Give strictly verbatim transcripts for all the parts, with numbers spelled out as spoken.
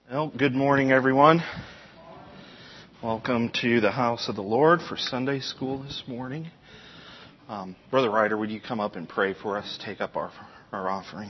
Well, good morning, everyone. Welcome to the house of the Lord for Sunday school this morning. Um, Brother Ryder, would you come up and pray for us? Take up our, our offering.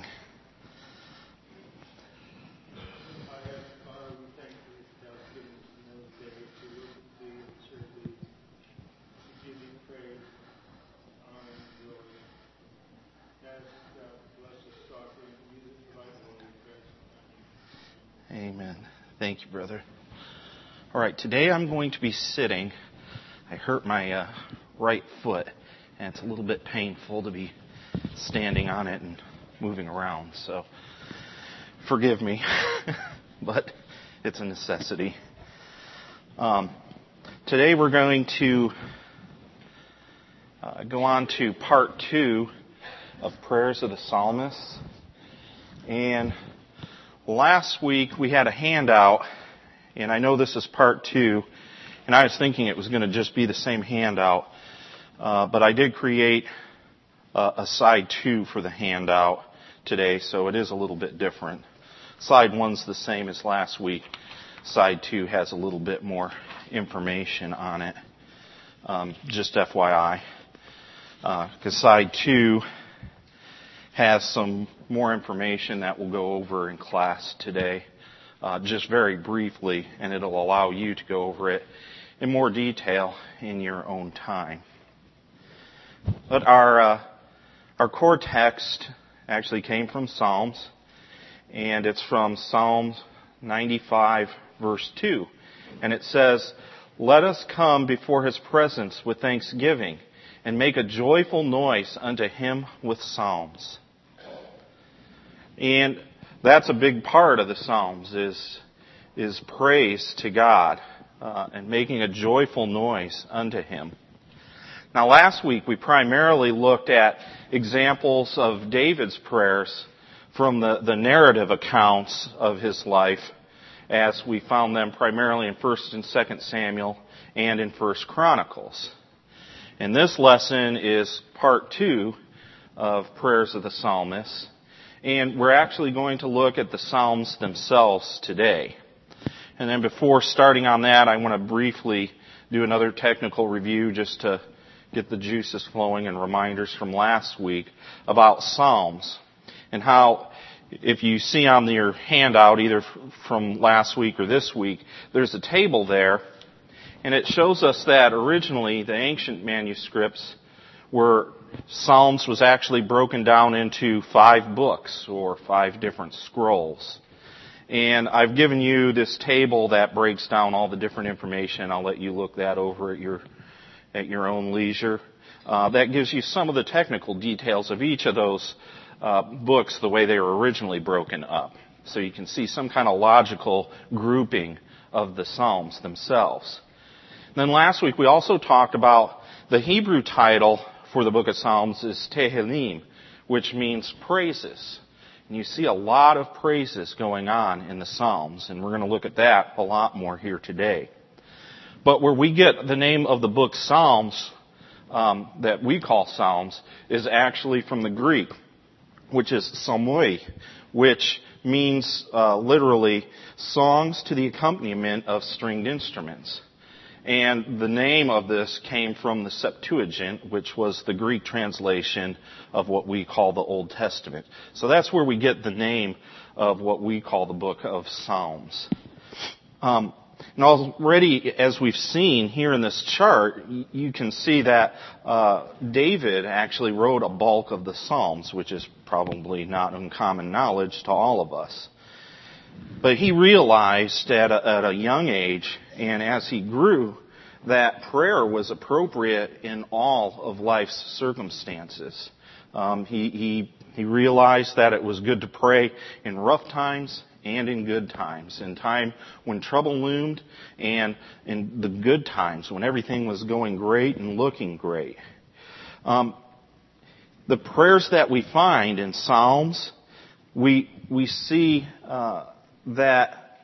Amen. Thank you, brother. All right, today I'm going to be sitting. I hurt my uh, right foot, and it's a little bit painful to be standing on it and moving around. So forgive me, but it's a necessity. Um, today we're going to uh, go on to part two of Prayers of the Psalmists. And last week we had a handout, and I know this is part two, and I was thinking it was going to just be the same handout, uh, but I did create uh, a side two for the handout today, so it is a little bit different. Side one's the same as last week. Side two has a little bit more information on it, um, just F Y I, because uh, side two has some more information that we'll go over in class today, uh, just very briefly, and it'll allow you to go over it in more detail in your own time. But our uh, our core text actually came from Psalms, and it's from Psalms ninety-five, verse two, and it says, "Let us come before His presence with thanksgiving, and make a joyful noise unto Him with psalms." And that's a big part of the Psalms, is, is praise to God uh, and making a joyful noise unto Him. Now last week we primarily looked at examples of David's prayers from the, the narrative accounts of his life, as we found them primarily in First and Second Samuel and in First Chronicles. And this lesson is part two of Prayers of the Psalmists. And we're actually going to look at the Psalms themselves today. And then before starting on that, I want to briefly do another technical review just to get the juices flowing and reminders from last week about Psalms. And how, if you see on your handout, either from last week or this week, there's a table there. And it shows us that originally the ancient manuscripts were Psalms was actually broken down into five books or five different scrolls. And I've given you this table that breaks down all the different information. I'll let you look that over at your at your own leisure. Uh, that gives you some of the technical details of each of those uh, books, the way they were originally broken up. So you can see some kind of logical grouping of the Psalms themselves. And then last week we also talked about the Hebrew title for the book of Psalms is Tehillim, which means praises. And you see a lot of praises going on in the Psalms, and we're going to look at that a lot more here today. But where we get the name of the book Psalms, um, that we call Psalms, is actually from the Greek, which is psalmoi, which means uh, literally songs to the accompaniment of stringed instruments. And the name of this came from the Septuagint, which was the Greek translation of what we call the Old Testament. So that's where we get the name of what we call the book of Psalms. Um, and already, as we've seen here in this chart, you can see that uh, David actually wrote a bulk of the Psalms, which is probably not uncommon knowledge to all of us. But he realized at a, at a young age, and as he grew, that prayer was appropriate in all of life's circumstances. Um, he, he, he realized that it was good to pray in rough times and in good times, in time when trouble loomed and in the good times when everything was going great and looking great. Um, the prayers that we find in Psalms, we we see uh, that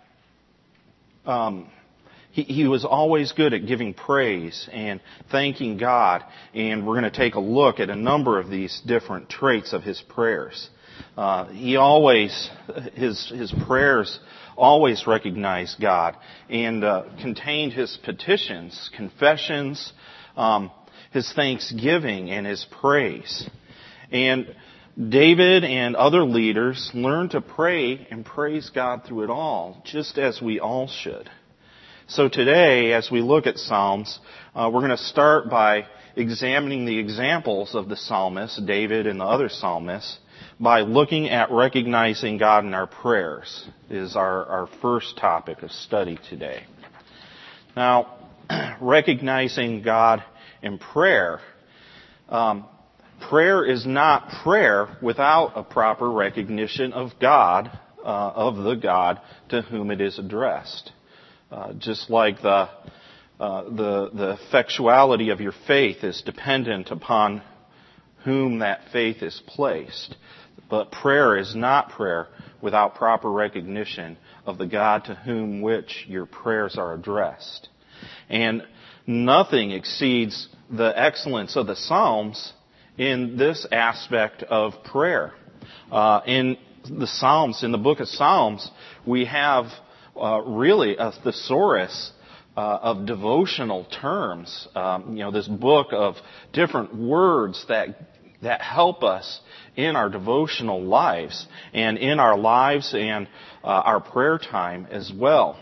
um, he, he was always good at giving praise and thanking God, and we're going to take a look at a number of these different traits of his prayers. Uh, he always, his his prayers always recognized God and uh, contained his petitions, confessions, um, his thanksgiving, and his praise. And David and other leaders learned to pray and praise God through it all, just as we all should. So today, as we look at Psalms, uh, we're going to start by examining the examples of the psalmists, David and the other psalmists, by looking at recognizing God in our prayers, is our, our first topic of study today. Now, recognizing God in prayer, um, prayer is not prayer without a proper recognition of God, uh, of the God to whom it is addressed. Uh, just like the, uh, the the effectuality of your faith is dependent upon whom that faith is placed. But prayer is not prayer without proper recognition of the God to whom which your prayers are addressed. And nothing exceeds the excellence of the Psalms in this aspect of prayer. Uh, in the Psalms, in the book of Psalms, we have uh, really a thesaurus uh, of devotional terms. Um, you know, this book of different words that that help us in our devotional lives and in our lives and uh, our prayer time as well.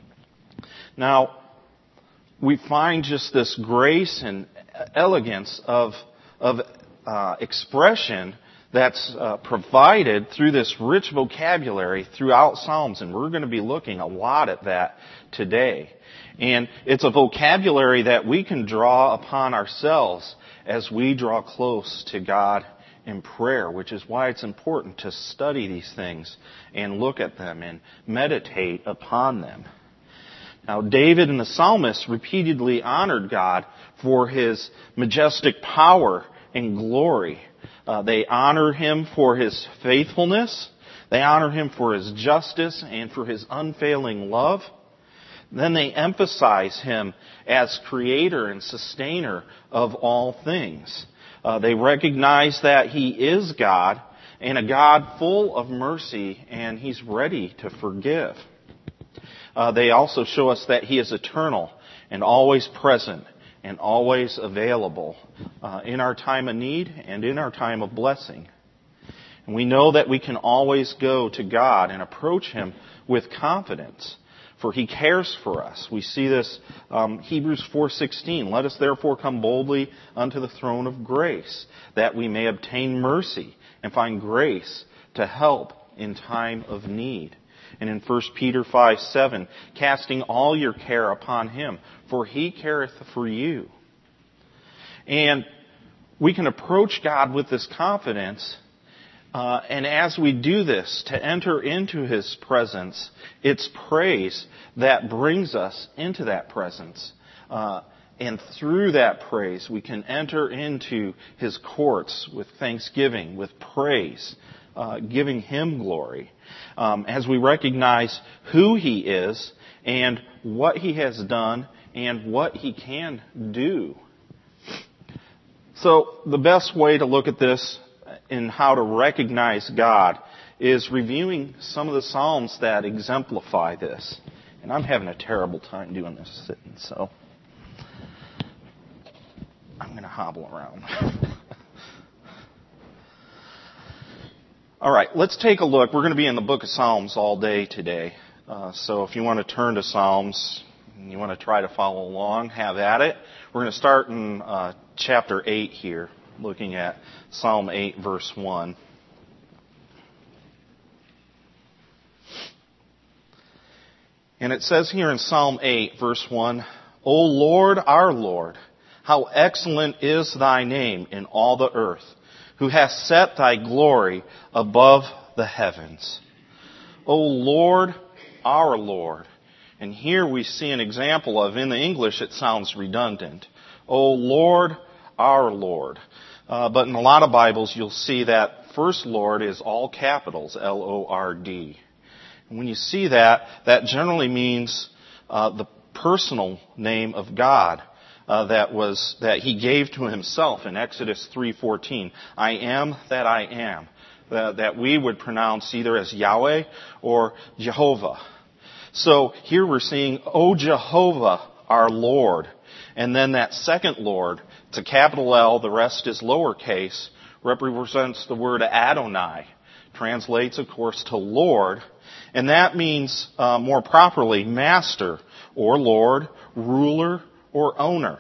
Now, we find just this grace and elegance of of uh, expression that's uh, provided through this rich vocabulary throughout Psalms, and we're going to be looking a lot at that today. And it's a vocabulary that we can draw upon ourselves as we draw close to God in prayer, which is why it's important to study these things and look at them and meditate upon them. Now, David and the psalmists repeatedly honored God for his majestic power and glory. Uh, they honor him for his faithfulness. They honor him for his justice and for his unfailing love. Then they emphasize him as creator and sustainer of all things. Uh, they recognize that he is God and a God full of mercy, and he's ready to forgive. Uh, they also show us that he is eternal and always present and always available uh, in our time of need and in our time of blessing. And we know that we can always go to God and approach him with confidence, for he cares for us. We see this, um, Hebrews four sixteen. Let us therefore come boldly unto the throne of grace, that we may obtain mercy and find grace to help in time of need. And in First Peter five seven, casting all your care upon him, for he careth for you. And we can approach God with this confidence. Uh, and as we do this, to enter into his presence, it's praise that brings us into that presence. Uh, and through that praise, we can enter into his courts with thanksgiving, with praise, uh, giving him glory. Um, as we recognize who he is and what he has done and what he can do. So the best way to look at this in how to recognize God is reviewing some of the Psalms that exemplify this. And I'm having a terrible time doing this sitting, so I'm going to hobble around. All right, let's take a look. We're going to be in the book of Psalms all day today. Uh, so if you want to turn to Psalms and you want to try to follow along, have at it. We're going to start in uh, chapter eight here, looking at Psalm eight, verse one. And it says here in Psalm eight, verse one, O Lord, our Lord, how excellent is thy name in all the earth, who hast set thy glory above the heavens. O Lord, our Lord. And here we see an example of, in the English it sounds redundant. O Lord, our Lord. Uh, but in a lot of Bibles you'll see that first Lord is all capitals, L O R D. And when you see that, that generally means uh, the personal name of God. Uh, that was that he gave to himself in Exodus three fourteen. I am that I am. uh, that we would pronounce either as Yahweh or Jehovah. So here we're seeing, O Jehovah, our Lord. And then that second Lord, it's a capital L, the rest is lowercase, represents the word Adonai. Translates, of course, to Lord. And that means, uh, more properly, master or Lord, ruler or owner.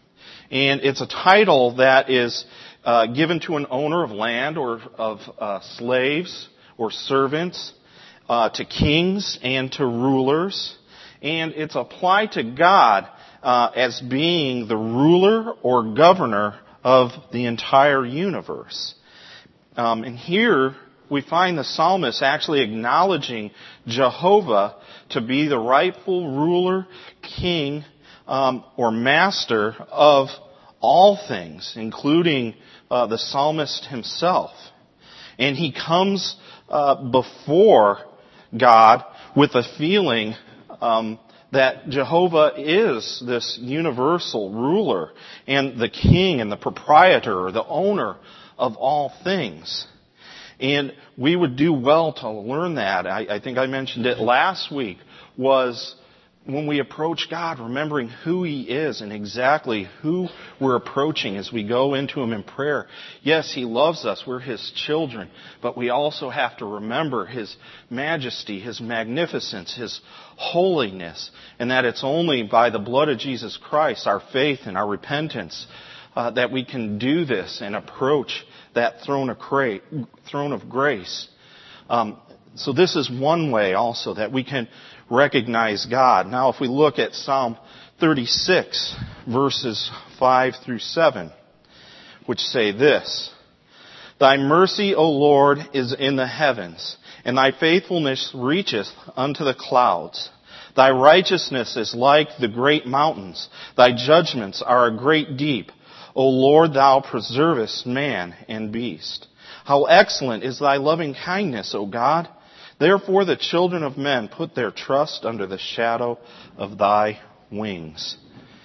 And it's a title that is uh, given to an owner of land or of uh, slaves or servants, uh, to kings and to rulers. And it's applied to God uh, as being the ruler or governor of the entire universe. Um, and here we find the psalmist actually acknowledging Jehovah to be the rightful ruler, king, um, or master of all things, including uh, the psalmist himself. And he comes uh, before God with a feeling um, that Jehovah is this universal ruler and the king and the proprietor or the owner of all things. And we would do well to learn that. I, I think I mentioned it last week, was when we approach God, remembering who He is and exactly who we're approaching as we go into Him in prayer. Yes, He loves us. We're His children. But we also have to remember His majesty, His magnificence, His holiness, and that it's only by the blood of Jesus Christ, our faith and our repentance, uh, that we can do this and approach that throne of, cra- throne of grace. Um, so this is one way also that we can recognize God. Now if we look at Psalm thirty-six, verses five through seven, which say this: Thy mercy, O Lord, is in the heavens, and Thy faithfulness reacheth unto the clouds. Thy righteousness is like the great mountains. Thy judgments are a great deep. O Lord, Thou preservest man and beast. How excellent is Thy loving kindness, O God! Therefore the children of men put their trust under the shadow of Thy wings.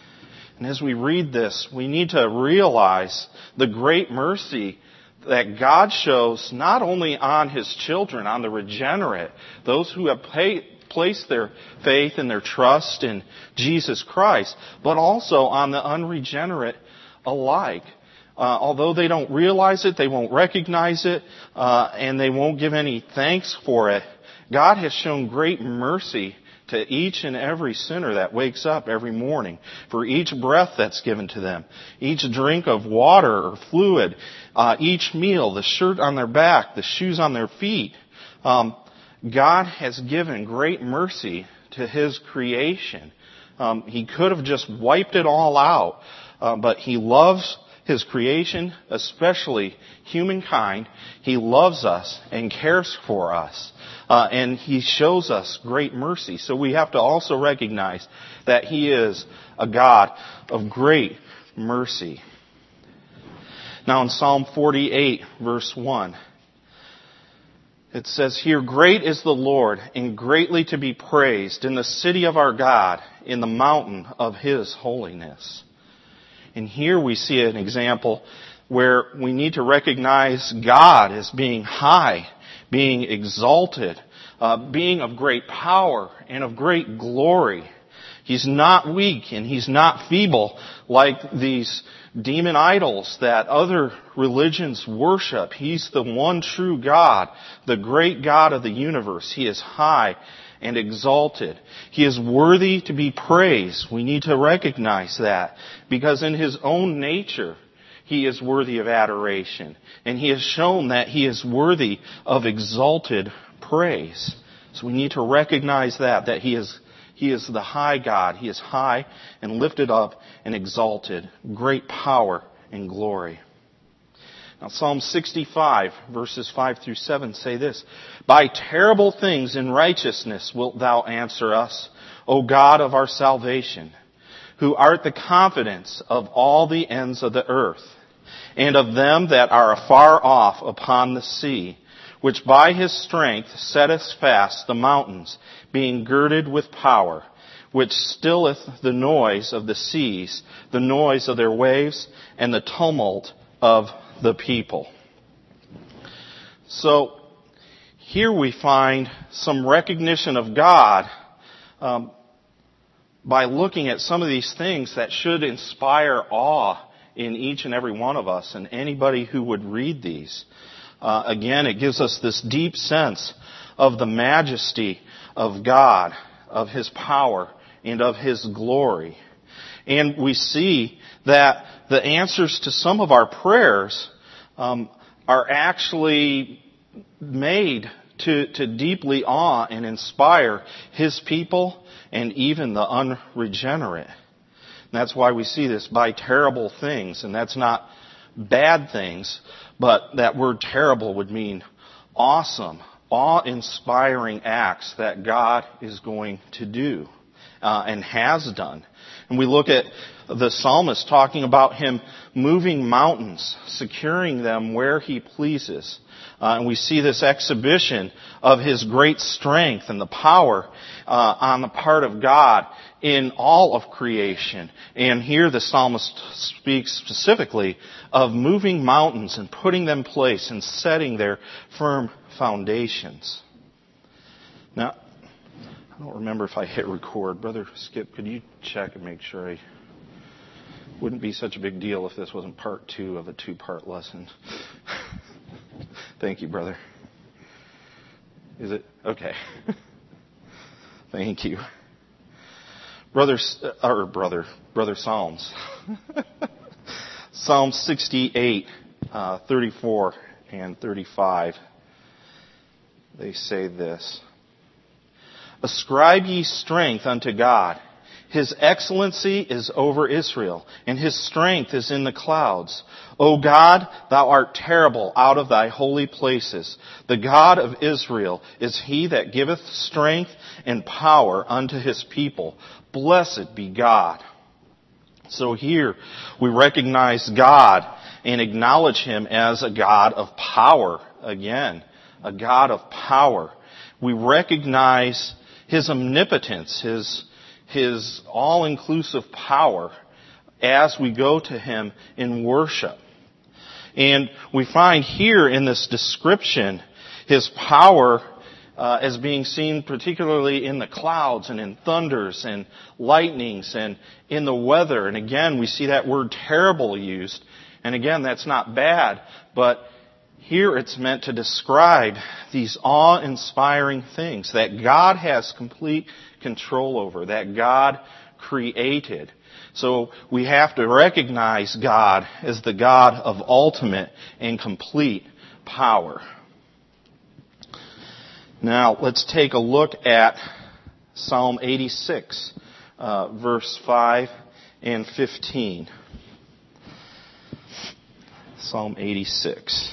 And as we read this, we need to realize the great mercy that God shows not only on His children, on the regenerate, those who have paid, placed their faith and their trust in Jesus Christ, but also on the unregenerate alike. Uh, although they don't realize it, they won't recognize it, uh, and they won't give any thanks for it, God has shown great mercy to each and every sinner that wakes up every morning, for each breath that's given to them, each drink of water or fluid, uh, each meal, the shirt on their back, the shoes on their feet. Um, God has given great mercy to His creation. Um, he could have just wiped it all out, uh, but He loves His creation, especially humankind. He loves us and cares for us. Uh, and He shows us great mercy. So we have to also recognize that He is a God of great mercy. Now in Psalm forty-eight, verse one, it says here, Great is the Lord, and greatly to be praised in the city of our God, in the mountain of His holiness. And here we see an example where we need to recognize God as being high, being exalted, uh, being of great power and of great glory. He's not weak and He's not feeble like these demon idols that other religions worship. He's the one true God, the great God of the universe. He is high and exalted. He is worthy to be praised. We need to recognize that, because in His own nature, He is worthy of adoration. And He has shown that He is worthy of exalted praise. So we need to recognize that, that He is, He is the high God. He is high and lifted up and exalted. Great power and glory. Now Psalm sixty-five, verses five through seven say this: By terrible things in righteousness wilt Thou answer us, O God of our salvation, who art the confidence of all the ends of the earth, and of them that are afar off upon the sea, which by His strength setteth fast the mountains, being girded with power, which stilleth the noise of the seas, the noise of their waves, and the tumult of the people. So here we find some recognition of God um, by looking at some of these things that should inspire awe in each and every one of us and anybody who would read these. Uh, again, it gives us this deep sense of the majesty of God, of His power, and of His glory. And we see that the answers to some of our prayers um, are actually made to, to deeply awe and inspire His people and even the unregenerate. And that's why we see this by terrible things. And that's not bad things, but that word terrible would mean awesome, awe-inspiring acts that God is going to do uh, and has done. And we look at the psalmist talking about Him moving mountains, securing them where He pleases. Uh, and we see this exhibition of His great strength and the power uh, on the part of God in all of creation. And here the psalmist speaks specifically of moving mountains and putting them in place and setting their firm foundations. Now, I don't remember if I hit record. Brother Skip, could you check and make sure I... Wouldn't be such a big deal if this wasn't part two of a two-part lesson. Thank you, brother. Is it? Okay. Thank you. Brother, or brother, brother Psalms. Psalm sixty-eight, uh, thirty-four and thirty-five. They say this. Ascribe ye strength unto God. His excellency is over Israel, and His strength is in the clouds. O God, Thou art terrible out of Thy holy places. The God of Israel is He that giveth strength and power unto His people. Blessed be God. So here we recognize God and acknowledge Him as a God of power again, a God of power. We recognize His omnipotence, His His all-inclusive power as we go to Him in worship. And we find here in this description His power uh, as being seen particularly in the clouds and in thunders and lightnings and in the weather. And again, we see that word terrible used. And again, that's not bad, but here it's meant to describe these awe-inspiring things that God has complete control over, that God created. So we have to recognize God as the God of ultimate and complete power. Now, let's take a look at Psalm eighty-six, uh, verse five and fifteen. Psalm eighty-six.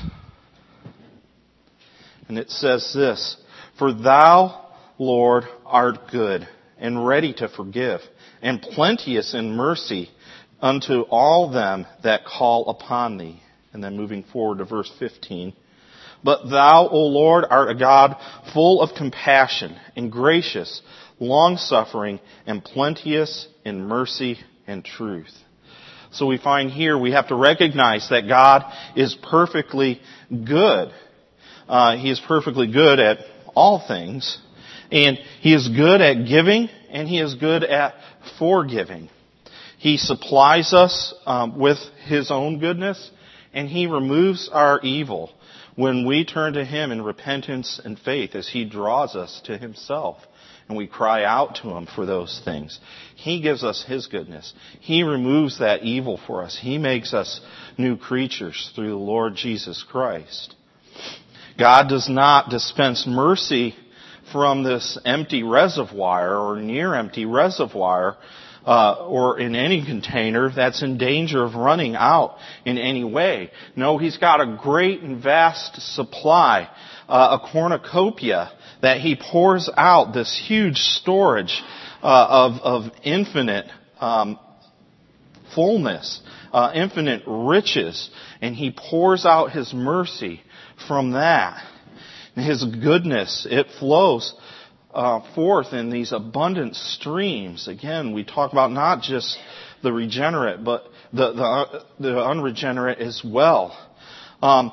And it says this, For Thou, Lord, art good, and ready to forgive, and plenteous in mercy unto all them that call upon Thee. And then moving forward to verse fifteen. But Thou, O Lord, art a God full of compassion, and gracious, long-suffering, and plenteous in mercy and truth. So we find here we have to recognize that God is perfectly good. Uh, he is perfectly good at all things. And He is good at giving, and He is good at forgiving. He supplies us um, with His own goodness, and He removes our evil when we turn to Him in repentance and faith as He draws us to Himself. And we cry out to Him for those things. He gives us His goodness. He removes that evil for us. He makes us new creatures through the Lord Jesus Christ. God does not dispense mercy from this empty reservoir or near empty reservoir uh, or in any container that's in danger of running out in any way. No, He's got a great and vast supply, uh, a cornucopia that He pours out, this huge storage uh, of, of infinite um, fullness, uh, infinite riches, and He pours out His mercy from that. And His goodness, it flows uh, forth in these abundant streams. Again, we talk about not just the regenerate, but the the, the unregenerate as well. Um,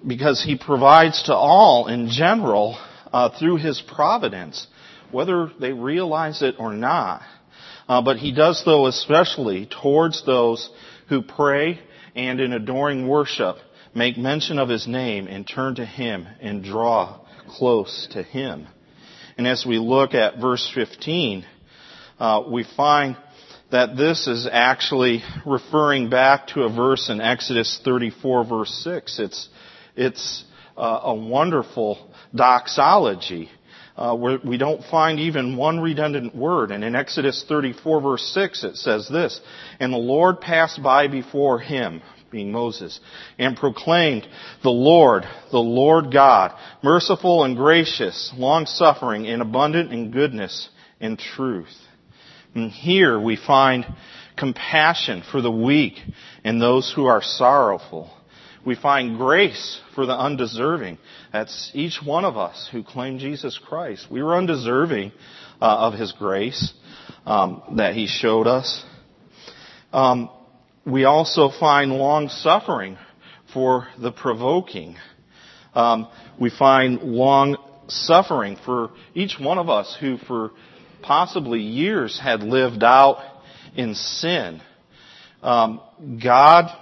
because He provides to all in general uh, through His providence, whether they realize it or not. Uh, but He does so especially towards those who pray and in adoring worship make mention of His name and turn to Him and draw close to Him. And as we look at verse fifteen, uh, we find that this is actually referring back to a verse in Exodus thirty-four, verse six. It's, it's uh, a wonderful doxology uh, where we don't find even one redundant word. And in Exodus thirty-four, verse six, it says this, "And the Lord passed by before him," being Moses, "and proclaimed, the Lord, the Lord God, merciful and gracious, long-suffering and abundant in goodness and truth." And here we find compassion for the weak and those who are sorrowful. We find grace for the undeserving. That's each one of us who claim Jesus Christ. We were undeserving uh, of His grace um, that He showed us. Um, we also find long suffering for the provoking. Um, we find long suffering for each one of us who for possibly years had lived out in sin. Um, God,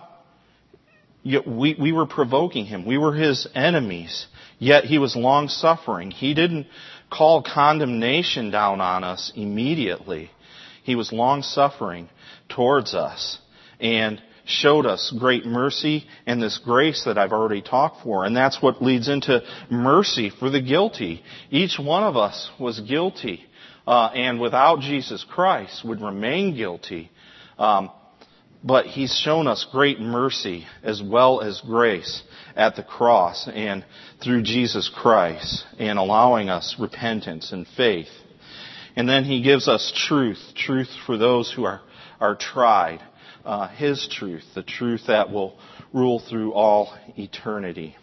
we, we were provoking Him. We were His enemies. Yet He was long-suffering. He didn't call condemnation down on us immediately. He was long-suffering towards us and showed us great mercy and this grace that I've already talked for. And that's what leads into mercy for the guilty. Each one of us was guilty. Uh, and without Jesus Christ would remain guilty. Um, but He's shown us great mercy as well as grace at the cross and through Jesus Christ and allowing us repentance and faith. And then He gives us truth, truth for those who are, are tried. Uh, His truth, the truth that will rule through all eternity.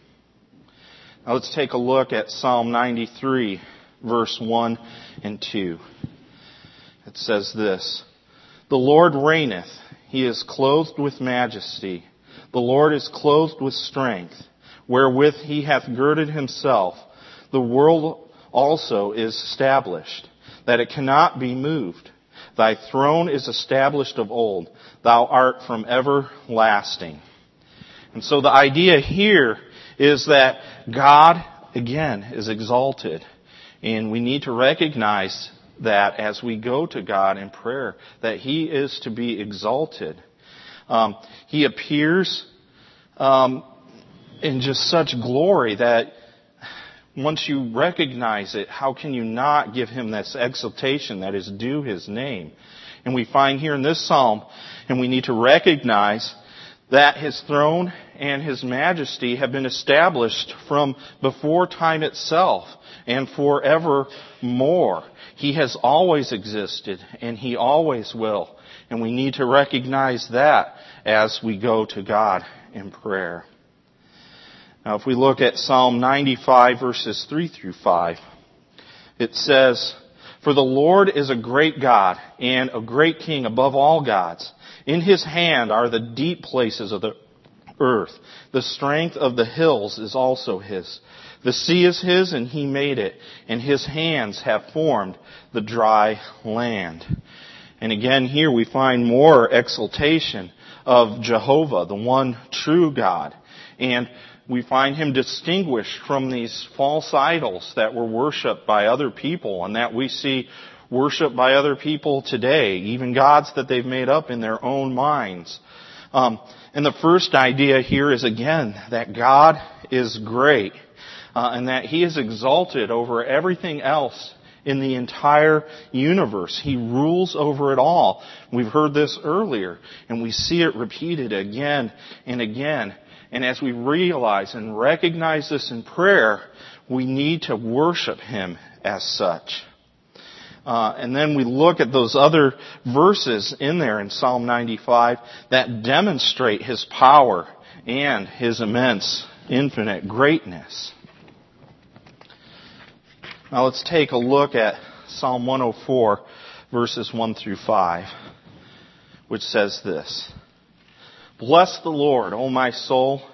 Now let's take a look at Psalm ninety-three. Verse one and two. It says this, "The Lord reigneth, He is clothed with majesty. The Lord is clothed with strength, wherewith He hath girded Himself. The world also is established, that it cannot be moved. Thy throne is established of old. Thou art from everlasting." And so the idea here is that God, again, is exalted. And we need to recognize that as we go to God in prayer, that He is to be exalted. Um, he appears um, in just such glory that once you recognize it, how can you not give Him this exaltation that is due His name? And we find here in this psalm, and we need to recognize that His throne and His majesty have been established from before time itself and forevermore. He has always existed and He always will. And we need to recognize that as we go to God in prayer. Now if we look at Psalm ninety-five verses three through five, it says, "For the Lord is a great God and a great King above all gods. In His hand are the deep places of the earth. The strength of the hills is also His. The sea is His, and He made it, and His hands have formed the dry land." And again here we find more exaltation of Jehovah, the one true God. And we find Him distinguished from these false idols that were worshipped by other people and that we see worshipped by other people today, even gods that they've made up in their own minds. Um, and the first idea here is again that God is great uh, and that He is exalted over everything else in the entire universe. He rules over it all. We've heard this earlier, and we see it repeated again and again. And as we realize and recognize this in prayer, we need to worship Him as such. Uh, and then we look at those other verses in there in Psalm ninety-five that demonstrate His power and His immense, infinite greatness. Now let's take a look at Psalm one oh four, verses one through five, which says this: "Bless the Lord, O my soul.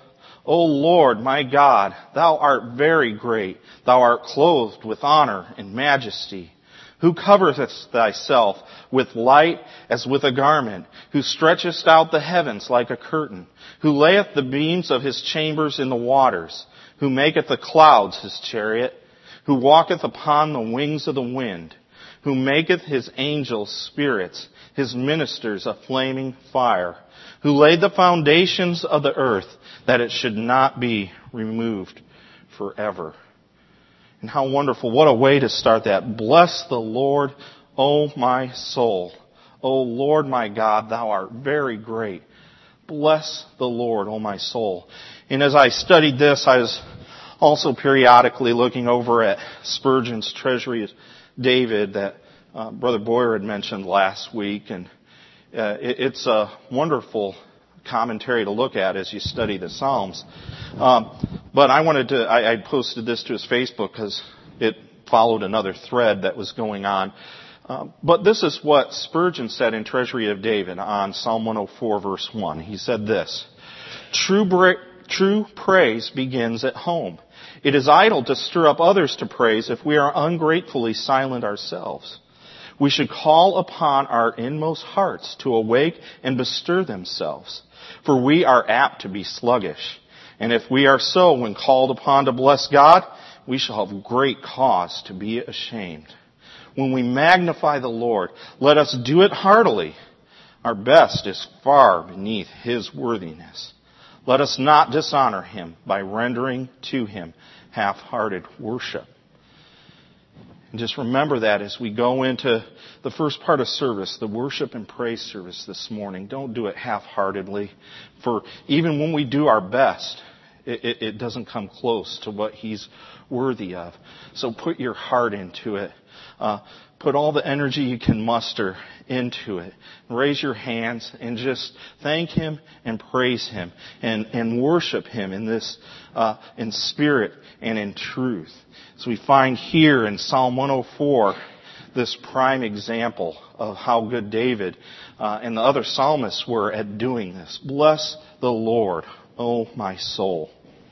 O Lord, my God, thou art very great. Thou art clothed with honor and majesty. Who coverest thyself with light as with a garment, who stretchest out the heavens like a curtain, who layeth the beams of his chambers in the waters, who maketh the clouds his chariot, who walketh upon the wings of the wind, who maketh his angels spirits, his ministers a flaming fire, who laid the foundations of the earth, that it should not be removed forever. And how wonderful. What a way to start that. Bless the Lord, O my soul. O Lord my God, thou art very great. Bless the Lord, O my soul. And as I studied this, I was also periodically looking over at Spurgeon's Treasury of David that uh, Brother Boyer had mentioned last week. And uh, it, it's a wonderful commentary to look at as you study the Psalms. Um, but I wanted to, I, I posted this to his Facebook because it followed another thread that was going on. Uh, but this is what Spurgeon said in Treasury of David on Psalm one oh four verse one. He said this, True, bra- true praise begins at home. It is idle to stir up others to praise if we are ungratefully silent ourselves. We should call upon our inmost hearts to awake and bestir themselves. For we are apt to be sluggish. And if we are so when called upon to bless God, we shall have great cause to be ashamed. When we magnify the Lord, let us do it heartily. Our best is far beneath His worthiness. Let us not dishonor Him by rendering to Him half-hearted worship. And just remember that as we go into the first part of service, the worship and praise service this morning. Don't do it half-heartedly. For even when we do our best, it, it, it doesn't come close to what He's worthy of. So put your heart into it. Uh, put all the energy you can muster into it. Raise your hands and just thank Him and praise Him and, and worship Him in this, uh, in spirit and in truth. So we find here in Psalm one oh four this prime example of how good David uh, and the other psalmists were at doing this. Bless the Lord, O my soul.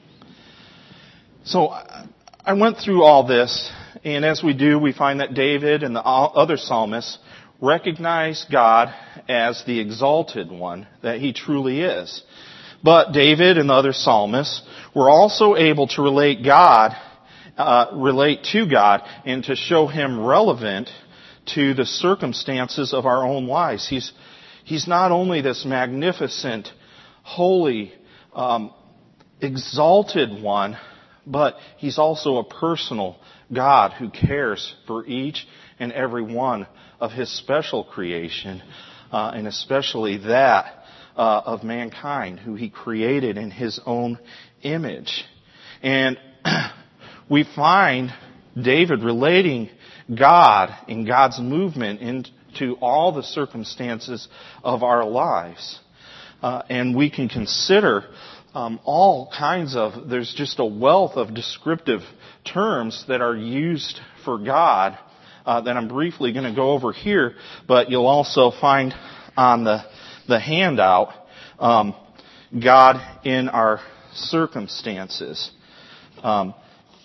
So I went through all this, and as we do, we find that David and the other psalmists recognize God as the exalted one that He truly is. But David and the other psalmists were also able to relate God Uh, relate to God and to show Him relevant to the circumstances of our own lives. He's He's not only this magnificent, holy, um, exalted one, but He's also a personal God who cares for each and every one of His special creation, uh, and especially that uh, of mankind, who He created in His own image. And we find David relating God and God's movement into all the circumstances of our lives. Uh, and we can consider um, all kinds of, there's just a wealth of descriptive terms that are used for God uh, that I'm briefly going to go over here, but you'll also find on the, the handout um, God in our circumstances. Um,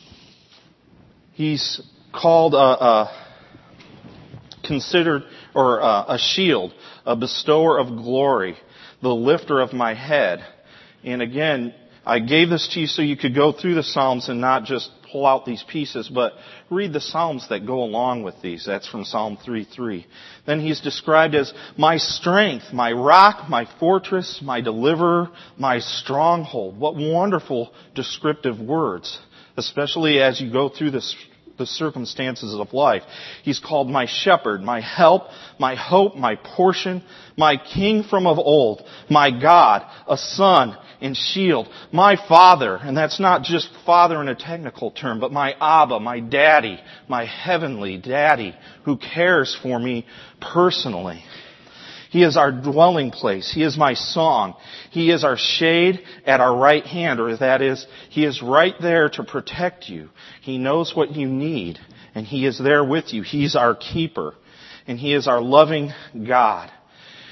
He's called a, a considered or a, a shield, a bestower of glory, the lifter of my head. And again, I gave this to you so you could go through the Psalms and not just pull out these pieces, but read the Psalms that go along with these. That's from Psalm three three. Then he's described as my strength, my rock, my fortress, my deliverer, my stronghold. What wonderful descriptive words, especially as you go through this, the circumstances of life. He's called my shepherd, my help, my hope, my portion, my king from of old, my God, a son and shield, my father, and that's not just father in a technical term, but my Abba, my daddy, my heavenly daddy who cares for me personally. He is our dwelling place. He is my song. He is our shade at our right hand, or that is, He is right there to protect you. He knows what you need, and He is there with you. He's our keeper, and He is our loving God.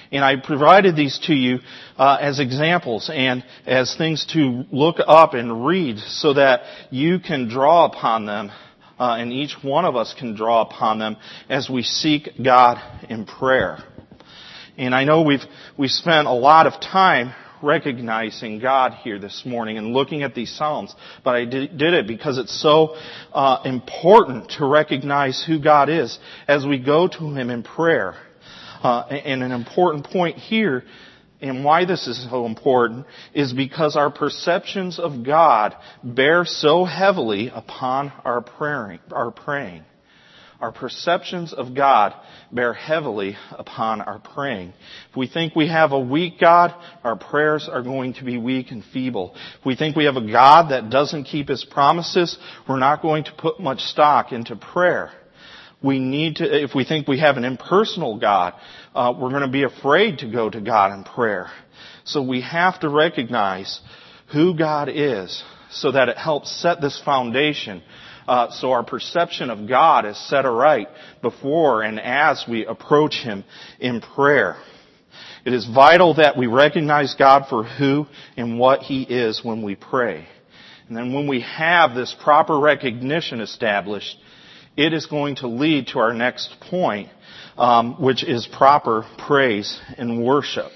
And I provided these to you uh, as examples and as things to look up and read so that you can draw upon them, uh, and each one of us can draw upon them as we seek God in prayer. And I know we've we spent a lot of time recognizing God here this morning and looking at these Psalms, but I did, did it because it's so uh, important to recognize who God is as we go to Him in prayer. Uh, and an important point here, and why this is so important, is because our perceptions of God bear so heavily upon our praying. Our praying. Our perceptions of God bear heavily upon our praying. If we think we have a weak God, our prayers are going to be weak and feeble. If we think we have a God that doesn't keep His promises, we're not going to put much stock into prayer. We need to, if we think we have an impersonal God, uh, we're going to be afraid to go to God in prayer. So we have to recognize who God is so that it helps set this foundation. Uh, so our perception of God is set aright before and as we approach Him in prayer. It is vital that we recognize God for who and what He is when we pray. And then when we have this proper recognition established, it is going to lead to our next point, um, which is proper praise and worship.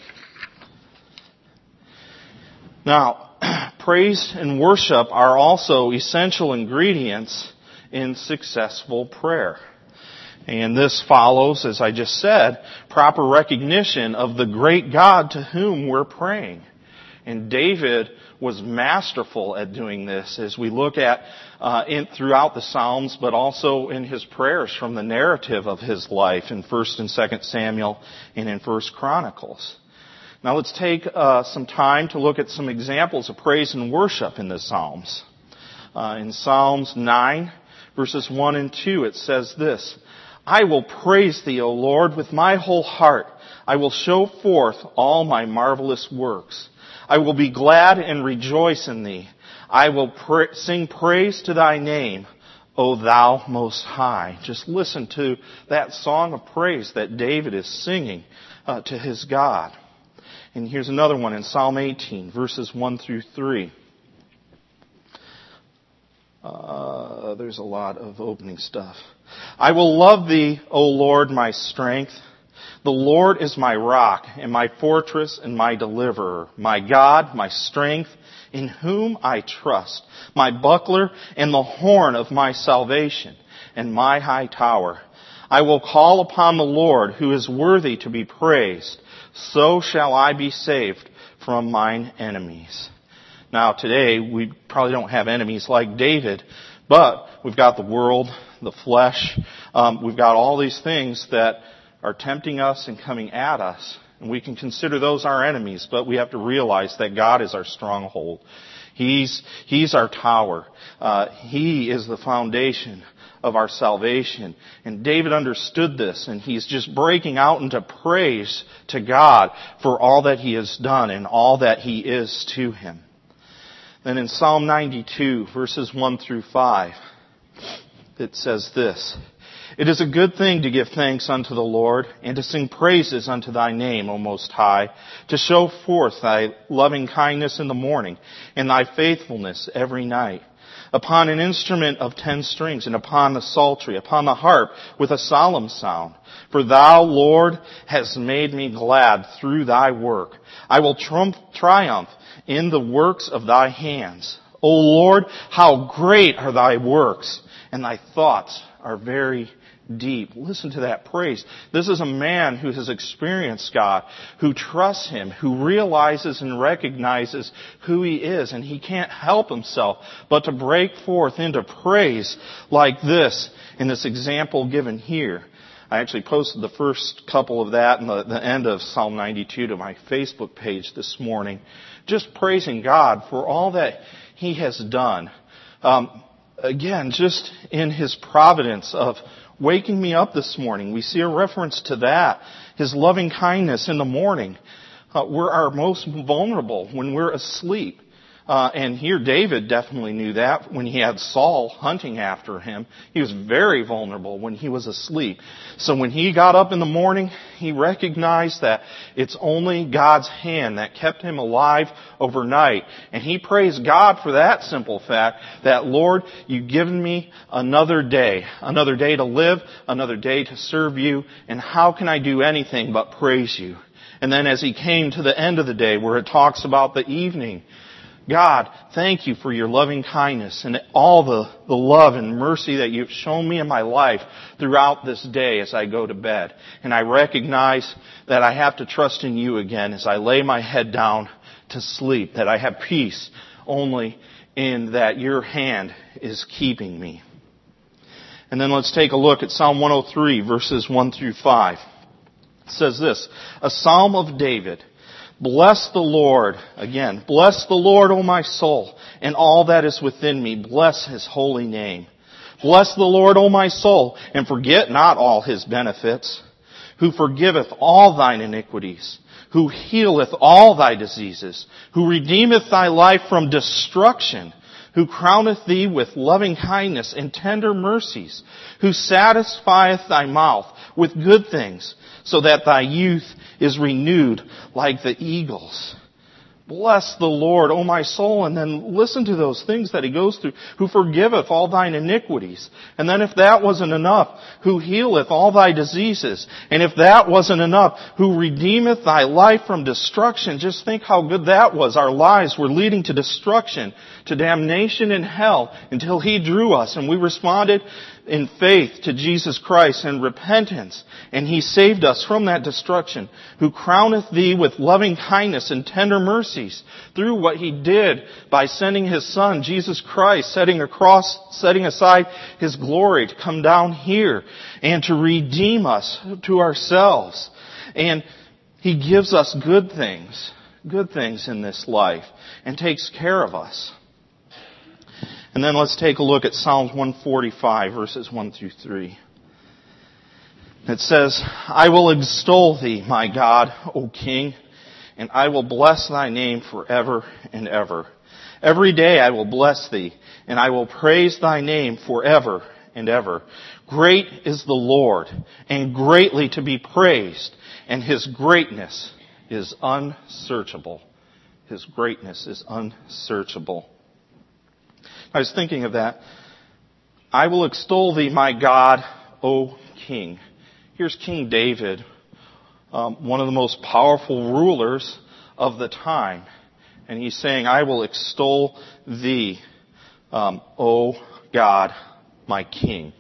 Now, praise and worship are also essential ingredients in successful prayer. And this follows, as I just said, proper recognition of the great God to whom we're praying. And David was masterful at doing this as we look at uh, in, throughout the Psalms, but also in his prayers from the narrative of his life in First and Second Samuel and in First Chronicles. Now let's take uh, some time to look at some examples of praise and worship in the Psalms. Uh, in Psalms nine, verses one and two, it says this, I will praise Thee, O Lord, with my whole heart. I will show forth all my marvelous works. I will be glad and rejoice in Thee. I will pra- sing praise to Thy name, O Thou Most High. Just listen to that song of praise that David is singing uh, to his God. And here's another one in Psalm eighteen, verses one through three. Uh, there's a lot of opening stuff. I will love Thee, O Lord, my strength. The Lord is my rock and my fortress and my deliverer, my God, my strength, in whom I trust, my buckler and the horn of my salvation, and my high tower. I will call upon the Lord, who is worthy to be praised. So shall I be saved from mine enemies. Now today, we probably don't have enemies like David, but we've got the world, the flesh, um, we've got all these things that are tempting us and coming at us. And we can consider those our enemies, but we have to realize that God is our stronghold. He's, He's our tower. Uh, he is the foundation of our salvation. And David understood this, and he's just breaking out into praise to God for all that He has done and all that He is to Him. Then in Psalm ninety-two, verses one through five, it says this, It is a good thing to give thanks unto the Lord, and to sing praises unto Thy name, O Most High, to show forth Thy loving kindness in the morning, and Thy faithfulness every night. Upon an instrument of ten strings, and upon the psaltery, upon the harp, with a solemn sound. For Thou, Lord, hast made me glad through Thy work. I will trump, triumph in the works of Thy hands. O Lord, how great are Thy works, and Thy thoughts are very deep. Listen to that praise. This is a man who has experienced God, who trusts Him, who realizes and recognizes who He is, and he can't help himself but to break forth into praise like this in this example given here. I actually posted the first couple of that and the, the end of Psalm ninety-two to my Facebook page this morning, just praising God for all that He has done. Um, again, just in His providence of waking me up this morning. We see a reference to that. His loving kindness in the morning. Uh, we're our most vulnerable when we're asleep. Uh, and here David definitely knew that when he had Saul hunting after him. He was very vulnerable when he was asleep. So when he got up in the morning, he recognized that it's only God's hand that kept him alive overnight. And he praised God for that simple fact that, Lord, you've given me another day, another day to live, another day to serve you, and how can I do anything but praise you? And then as he came to the end of the day where it talks about the evening, God, thank you for your loving kindness and all the, the love and mercy that you've shown me in my life throughout this day as I go to bed. And I recognize that I have to trust in you again as I lay my head down to sleep, that I have peace only in that your hand is keeping me. And then let's take a look at Psalm one oh three, verses one through five. It says this, a psalm of David. Bless the Lord, again, bless the Lord, O my soul, and all that is within me. Bless His holy name. Bless the Lord, O my soul, and forget not all His benefits, who forgiveth all thine iniquities, who healeth all thy diseases, who redeemeth thy life from destruction, who crowneth thee with loving kindness and tender mercies, who satisfieth thy mouth with good things, so that thy youth is renewed like the eagles. Bless the Lord, O my soul, and then listen to those things that he goes through. Who forgiveth all thine iniquities. And then if that wasn't enough, who healeth all thy diseases. And if that wasn't enough, who redeemeth thy life from destruction. Just think how good that was. Our lives were leading to destruction, to damnation and hell, until he drew us and we responded in faith to Jesus Christ and repentance. And he saved us from that destruction. Who crowneth thee with loving kindness and tender mercies through what he did by sending his Son, Jesus Christ, setting across, setting aside his glory to come down here and to redeem us to ourselves. And he gives us good things, good things in this life and takes care of us. And then let's take a look at Psalms one forty-five, verses one through three. It says, I will extol thee, my God, O King, and I will bless thy name forever and ever. Every day I will bless thee, and I will praise thy name forever and ever. Great is the Lord, and greatly to be praised, and his greatness is unsearchable. His greatness is unsearchable. I was thinking of that. I will extol thee, my God, O King. Here's King David, um, one of the most powerful rulers of the time. And he's saying, I will extol thee, um, O God, my King.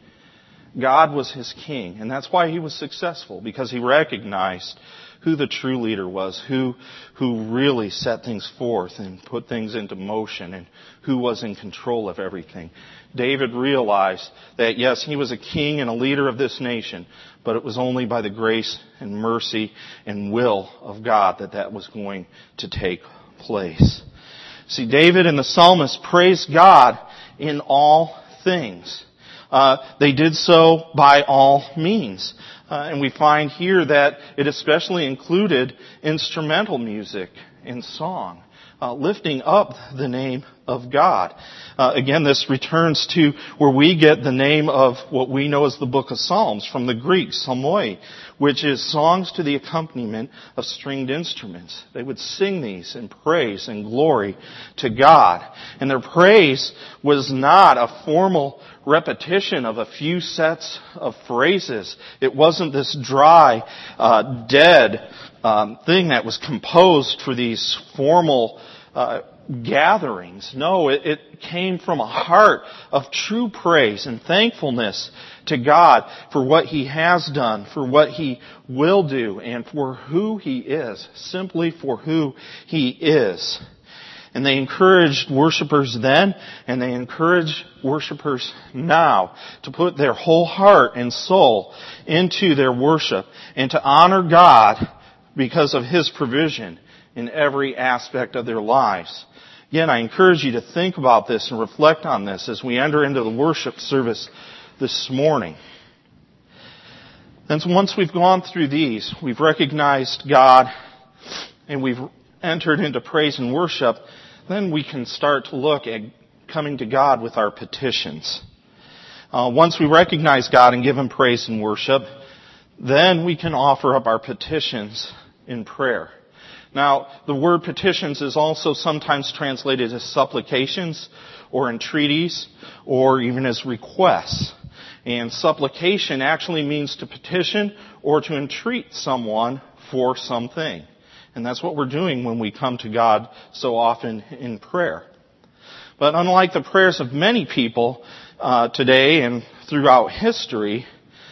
God was his king, and that's why he was successful, because he recognized who the true leader was, who who really set things forth and put things into motion, and who was in control of everything. David realized that, yes, he was a king and a leader of this nation, but it was only by the grace and mercy and will of God that that was going to take place. See, David and the psalmist praised God in all things. Uh, they did so by all means. Uh, and we find here that it especially included instrumental music and song, uh, lifting up the name of God. Uh, again, this returns to where we get the name of what we know as the book of Psalms from the Greek, psalmoi, which is songs to the accompaniment of stringed instruments. They would sing these in praise and glory to God. And their praise was not a formal repetition of a few sets of phrases. It wasn't this dry, uh, dead um, thing that was composed for these formal uh, gatherings. No, it, it came from a heart of true praise and thankfulness to God for what he has done, for what he will do, and for who he is, simply for who he is. And they encouraged worshipers then, and they encourage worshipers now to put their whole heart and soul into their worship and to honor God because of his provision in every aspect of their lives. Again, I encourage you to think about this and reflect on this as we enter into the worship service this morning. And so once we've gone through these, we've recognized God and we've entered into praise and worship, then we can start to look at coming to God with our petitions. Uh, once we recognize God and give Him praise and worship, then we can offer up our petitions in prayer. Now, the word petitions is also sometimes translated as supplications or entreaties or even as requests. And supplication actually means to petition or to entreat someone for something. And that's what we're doing when we come to God so often in prayer. But unlike the prayers of many people uh, today and throughout history,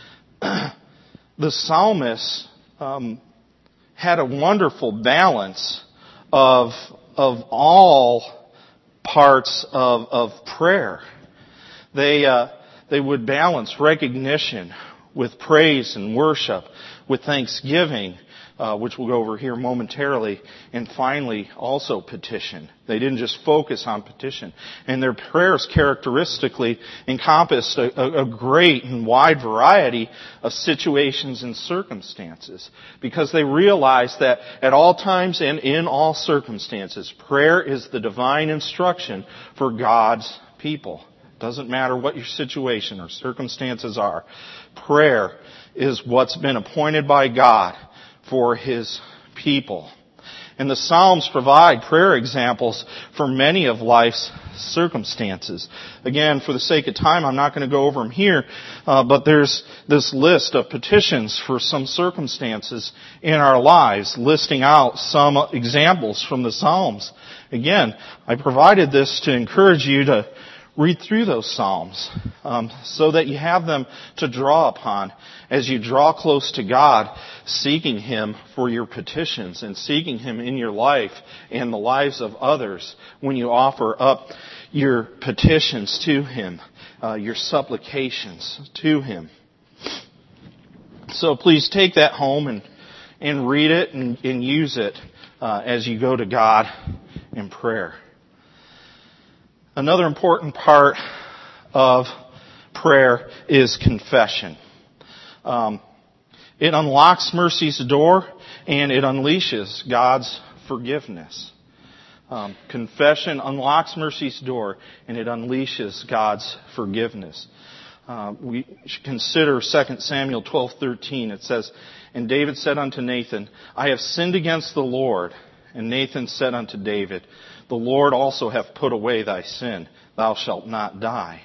the psalmist um, had a wonderful balance of of all parts of of prayer. They uh, they would balance recognition with praise and worship, with thanksgiving, uh, which we'll go over here momentarily, and finally also petition. They didn't just focus on petition. And their prayers characteristically encompassed a, a, a great and wide variety of situations and circumstances, because they realized that at all times and in all circumstances, prayer is the divine instruction for God's people. Doesn't matter what your situation or circumstances are. Prayer is what's been appointed by God for His people. And the Psalms provide prayer examples for many of life's circumstances. Again, for the sake of time, I'm not going to go over them here, uh, but there's this list of petitions for some circumstances in our lives, listing out some examples from the Psalms. Again, I provided this to encourage you to read through those Psalms um, so that you have them to draw upon as you draw close to God, seeking Him for your petitions and seeking Him in your life and the lives of others when you offer up your petitions to Him, uh, your supplications to Him. So please take that home and, and read it and, and use it uh, as you go to God in prayer. Another important part of prayer is confession. Um, it unlocks mercy's door and it unleashes God's forgiveness. Um, confession unlocks mercy's door and it unleashes God's forgiveness. Uh, we should consider Second Samuel twelve thirteen. It says, "And David said unto Nathan, I have sinned against the Lord. And Nathan said unto David, The Lord also hath put away thy sin. Thou shalt not die."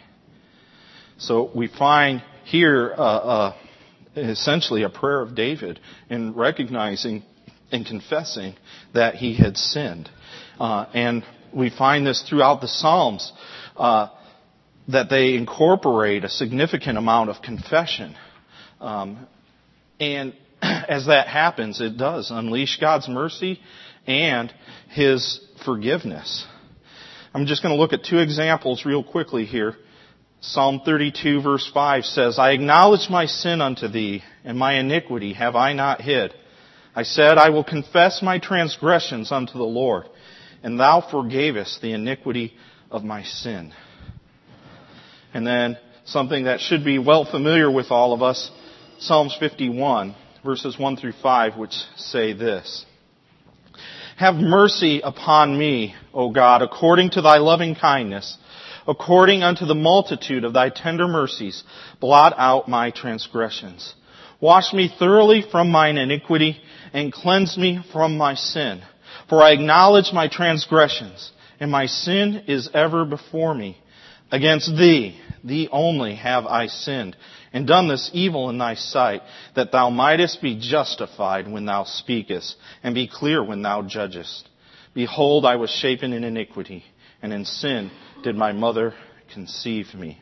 So we find here uh, uh, essentially a prayer of David in recognizing and confessing that he had sinned. Uh, and we find this throughout the Psalms, uh, that they incorporate a significant amount of confession. Um, and as that happens, it does unleash God's mercy and His forgiveness. I'm just going to look at two examples real quickly here. Psalm thirty-two verse five says, "I acknowledge my sin unto Thee, and my iniquity have I not hid. I said, I will confess my transgressions unto the Lord, and Thou forgavest the iniquity of my sin." And then something that should be well familiar with all of us, Psalms fifty-one verses one through five, which say this: "Have mercy upon me, O God, according to Thy loving kindness. According unto the multitude of Thy tender mercies, blot out my transgressions. Wash me thoroughly from mine iniquity, and cleanse me from my sin. For I acknowledge my transgressions, and my sin is ever before me. Against Thee, Thee only have I sinned, and done this evil in Thy sight, that Thou mightest be justified when Thou speakest, and be clear when Thou judgest. Behold, I was shapen in iniquity, and in sin did my mother conceive me."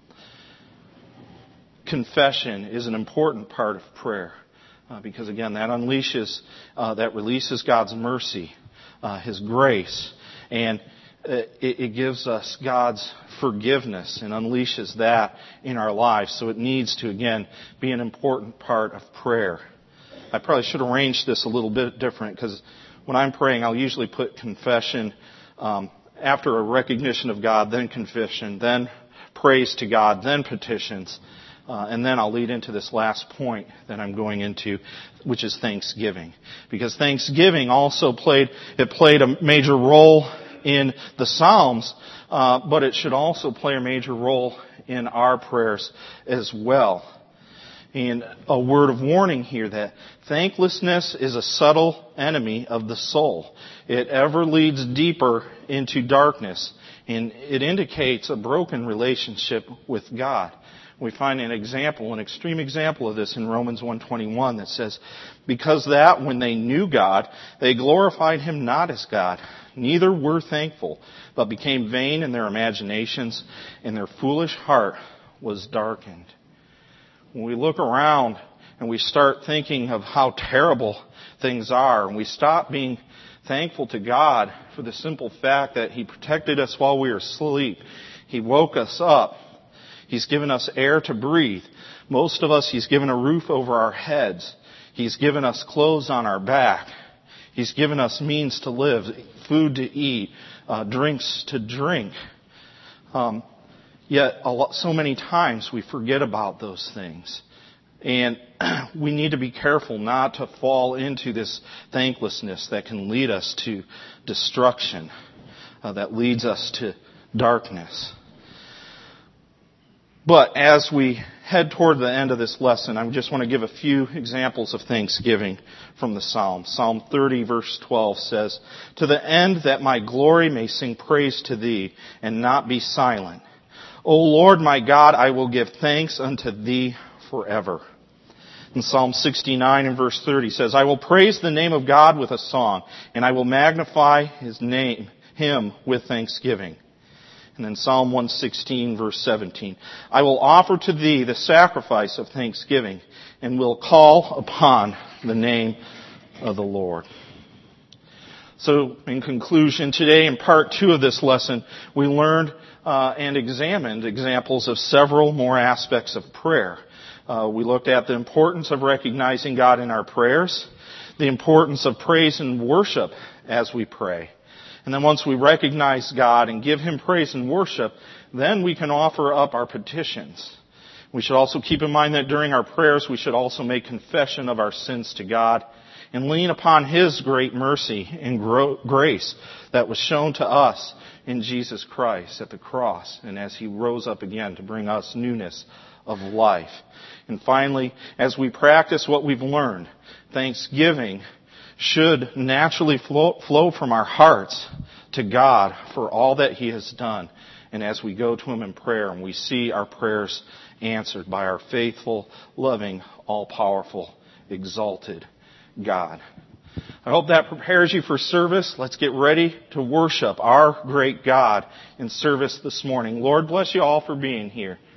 Confession is an important part of prayer, uh, because again, that unleashes, uh, that releases God's mercy, uh, His grace, and it, it gives us God's forgiveness and unleashes that in our lives. So it needs to, again, be an important part of prayer. I probably should arrange this a little bit different, because when I'm praying, I'll usually put confession um, after a recognition of God, then confession, then praise to God, then petitions, uh, and then I'll lead into this last point that I'm going into, which is thanksgiving. Because thanksgiving also played, it played a major role in the Psalms, uh, but it should also play a major role in our prayers as well. And a word of warning here that thanklessness is a subtle enemy of the soul. It ever leads deeper into darkness, and it indicates a broken relationship with God. We find an example, an extreme example of this in Romans one twenty-one that says, because that when they knew God, they glorified Him not as God, neither were thankful, but became vain in their imaginations, and their foolish heart was darkened. When we look around and we start thinking of how terrible things are, and we stop being thankful to God for the simple fact that He protected us while we were asleep, He woke us up, He's given us air to breathe. Most of us, He's given a roof over our heads. He's given us clothes on our back. He's given us means to live, food to eat, uh, drinks to drink. Um, yet, a lot, so many times we forget about those things. And we need to be careful not to fall into this thanklessness that can lead us to destruction, uh, that leads us to darkness. But as we head toward the end of this lesson, I just want to give a few examples of thanksgiving from the Psalms. Psalm thirty verse twelve says, to the end that my glory may sing praise to Thee and not be silent. O Lord my God, I will give thanks unto Thee forever. In Psalm sixty-nine and verse thirty says, I will praise the name of God with a song, and I will magnify His name, Him with thanksgiving. And then Psalm one sixteen verse seventeen, I will offer to Thee the sacrifice of thanksgiving and will call upon the name of the Lord. So in conclusion, today in part two of this lesson, we learned uh, and examined examples of several more aspects of prayer. Uh, we looked at the importance of recognizing God in our prayers, the importance of praise and worship as we pray. And then once we recognize God and give Him praise and worship, then we can offer up our petitions. We should also keep in mind that during our prayers, we should also make confession of our sins to God and lean upon His great mercy and grace that was shown to us in Jesus Christ at the cross and as He rose up again to bring us newness of life. And finally, as we practice what we've learned, thanksgiving should naturally flow, flow from our hearts to God for all that He has done. And as we go to Him in prayer and we see our prayers answered by our faithful, loving, all-powerful, exalted God. I hope that prepares you for service. Let's get ready to worship our great God in service this morning. Lord, bless you all for being here.